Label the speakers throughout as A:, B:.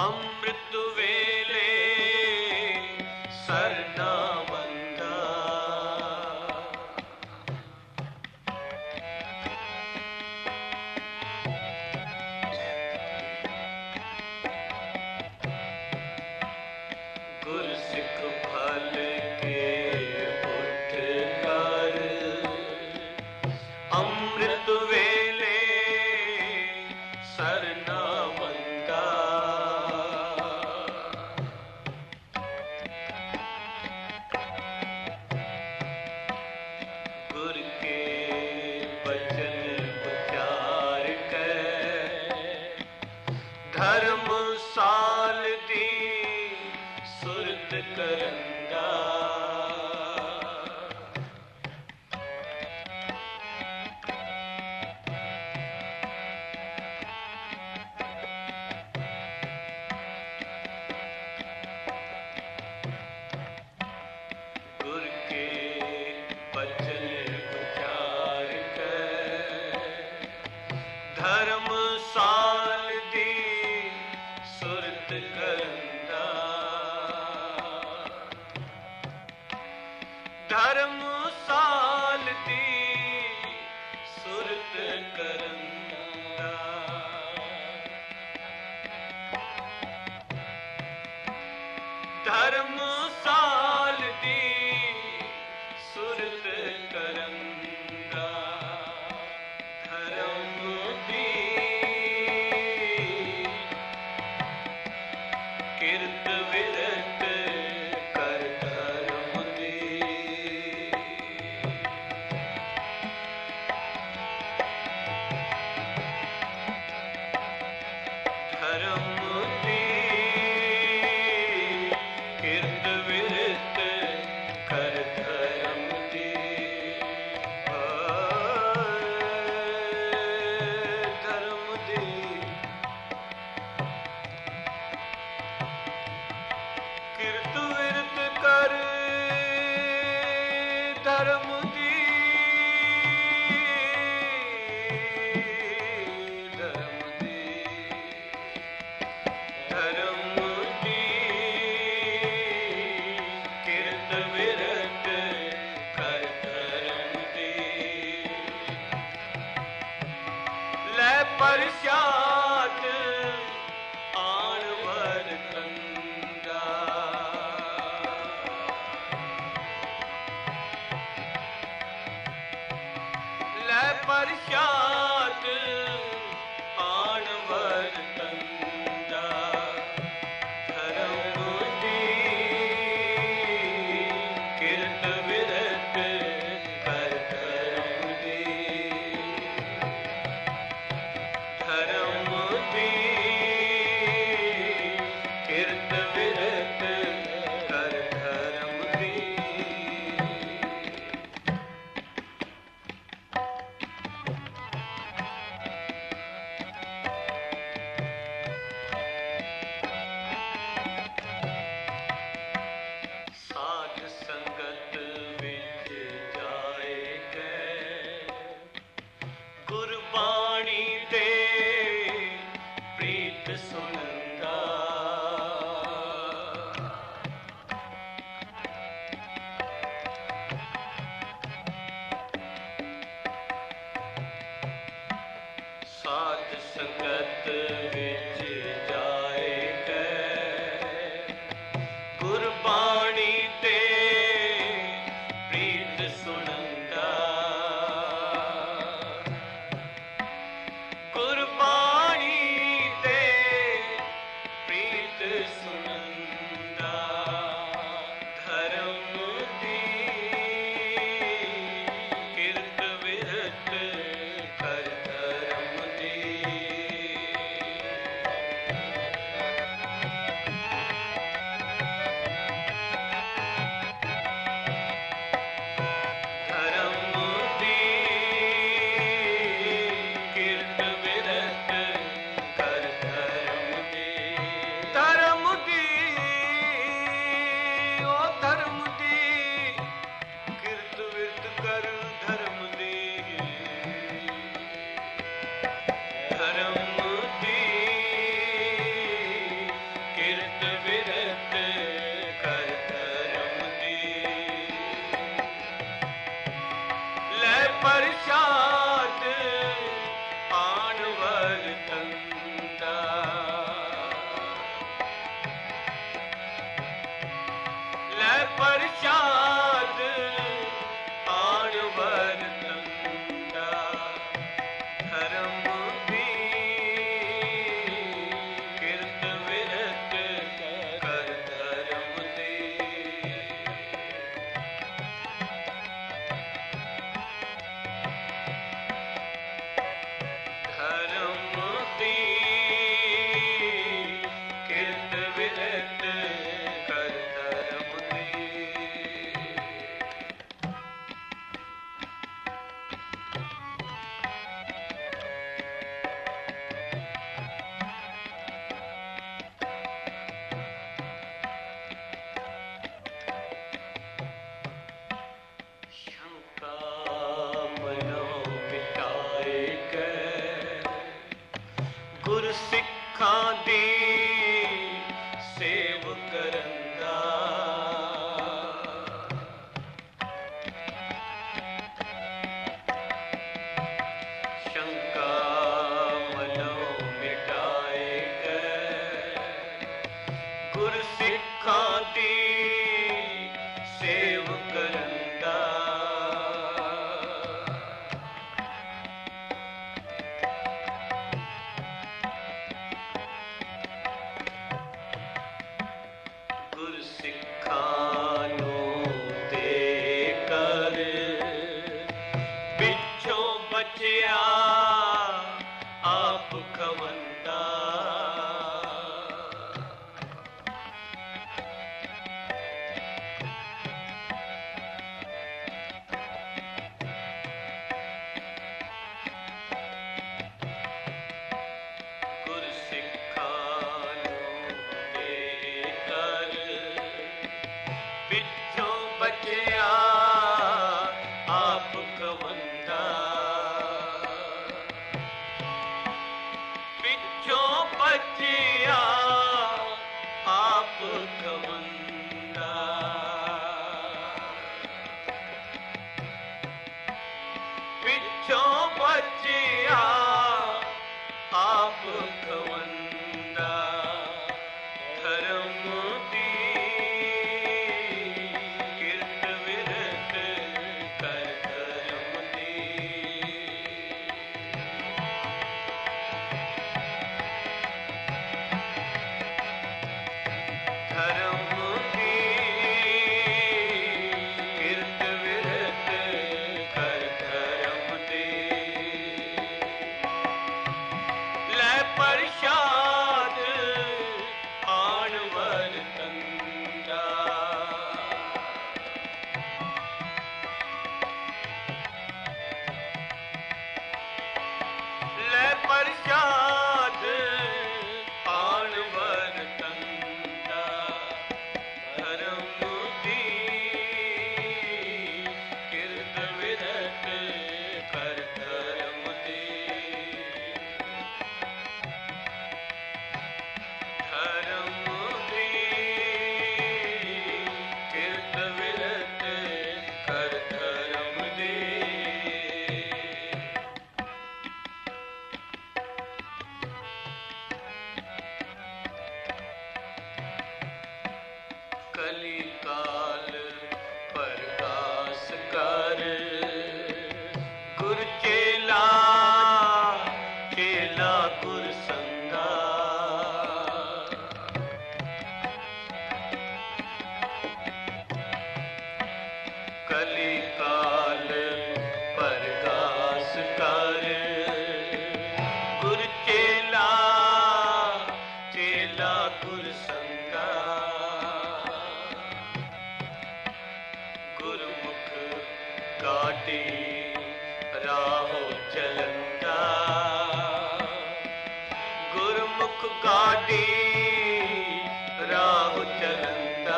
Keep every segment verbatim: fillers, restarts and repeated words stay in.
A: अमृत वेले सरना मंगा, गुर सिख भल के उठ कर अमृत वेले सरना मंगा, गुर के बचन उचार कर धर्म साल दी सुरत करंगा, गुर के बचन उचार कर धर्म साल दी सुरत करंगा, धर्म साल दी सुरत करंगा, धर्म साल दी सुरत करंगा, धर्म दी किरत विरत कर धर्म दी, धर्म दी किरत विरत कर धर्म दी, धर्म दी किरत विरत कर धर्म दी, धर्म दी धर्म दी किरत विरत कर धर्म दी, लै परस्यात आण वर कंगा, लै परस्यात आण वर कंगा, धर्म दी किरत विरत कर धर्म दी, धर्म दी किरत विरत कर धर्म दी, साध संगत विच जाए गए गुरबाणी दे प्रीत सुनंगा, साध संगत विच जाए गए गुरबाणी ते प्रीत सुनंगा, गुरबाणी ते ਗੁਰ ਸਿੱਖਾਂ ਦੀ ਸੇਵ ਕਰਨ ਦਾ ਸ਼ੰਕਾ ਮਨੋਂ ਮਿਟਾਏ ਗਏ ਗੁਰ ਸਿੱਖਾਂ ਦੀ ਸੇਵ ਕਰਨ ਦਾ ਗੁਰ ਸਿੱਖਾਂ ਨੂੰ ਦੇ ਕਰ ਪਿੱਛੋਂ ਬਚਿਆ ਆਪ ਖਵੰਦਾ ਗੁਰ ਸਿੱਖਾਂ ਨੂੰ ਦੇ ਕਰ ਪਿੱਛੋਂ ਬਚਿਆ ਆਪ ਖਵੰਦਾ ਪਿੱਛੋਂ ਬਚਿਆ ਆਪ ਖਵੰਦਾ ਪਿੱਛੋਂ ਬਚਿਆ ਆਪ ਖਵੰਦਾ ਧਰਮ ਦੀ ਕਿਰਤ ਵਿਰਤ ਕਰ ਧਰਮ ਦੀ ਧਰਮ ਦੀ ਕਿਰਤ ਵਿਰਤ ਕਰ ਧਰਮ ਦੀ ਲੈ ਪ੍ਰਸ਼ਾਦ ਆਣ ਵਰਤੰਦਾ ਲੈ ਪ੍ਰਸ਼ਾਦ ਆਣ ਵਰਤੰਦਾ ਧਰਮ ਦੀ ਕਿਰਤ ਵਿਰਤ ਕਰ ਧਰਮ ਦੀ ਧਰਮ ਦੀ ਕਿਰਤ ਵਿਰਤ ਕਰ ਧਰਮ ਦੀ ਕਲੀ ਕਾਲ ਪ੍ਰਗਾਸ ਕਰ ਗੁਰ ਚੇਲਾ ਚੇਲਾ ਗੁਰ ਸੰਗਾ ਕਲੀ ਕਾਲ ਪ੍ਰਗਾਸ ਕਰ ਗੁਰ ਚੇਲਾ ਚੇਲਾ ਗੁਰ ਸੰਗਾ ਗੁਰਮੁਖ ਗਾਟੀ ਰਾਹੋ ਚਲੰਦਾ ਗੁਰਮੁਖ ਗਾਟੀ ਰਾਹੋ ਚਲੰਦਾ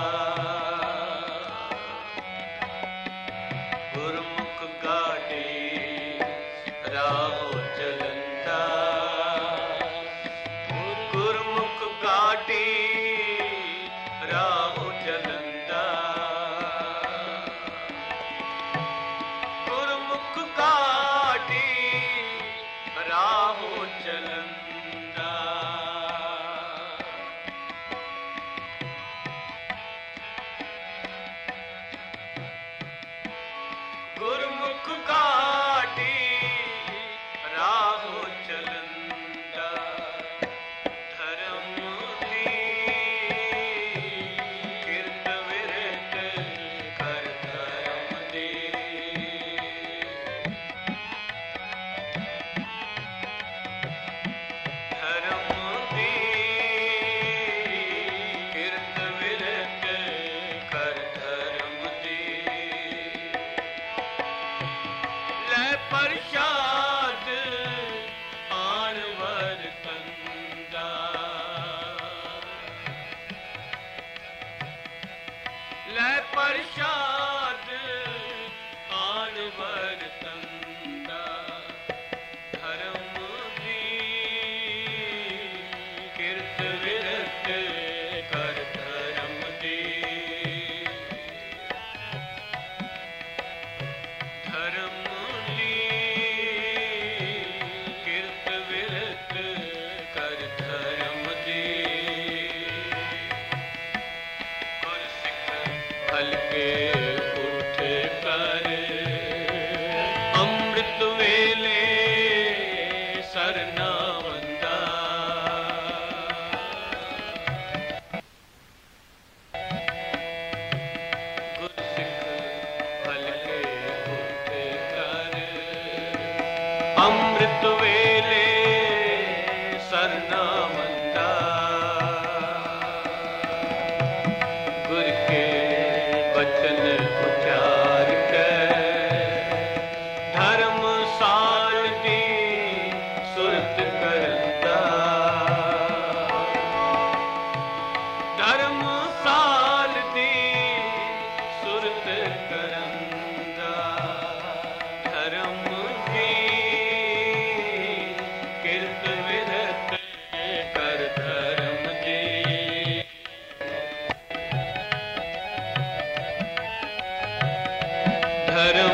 A: ਗੁਰਮੁਖ ਗਾਟੀ ਰਾਹੋ ਚਲੰਦਾ ਗੁਰਮੁਖ ਗਾਟੀ ਰਾਹੋ ਚਲੰਦਾ ਗੁਰਮੁਖ ਗਾਟੀ ਰਾਹੋ ਚਲੰਦਾ घरों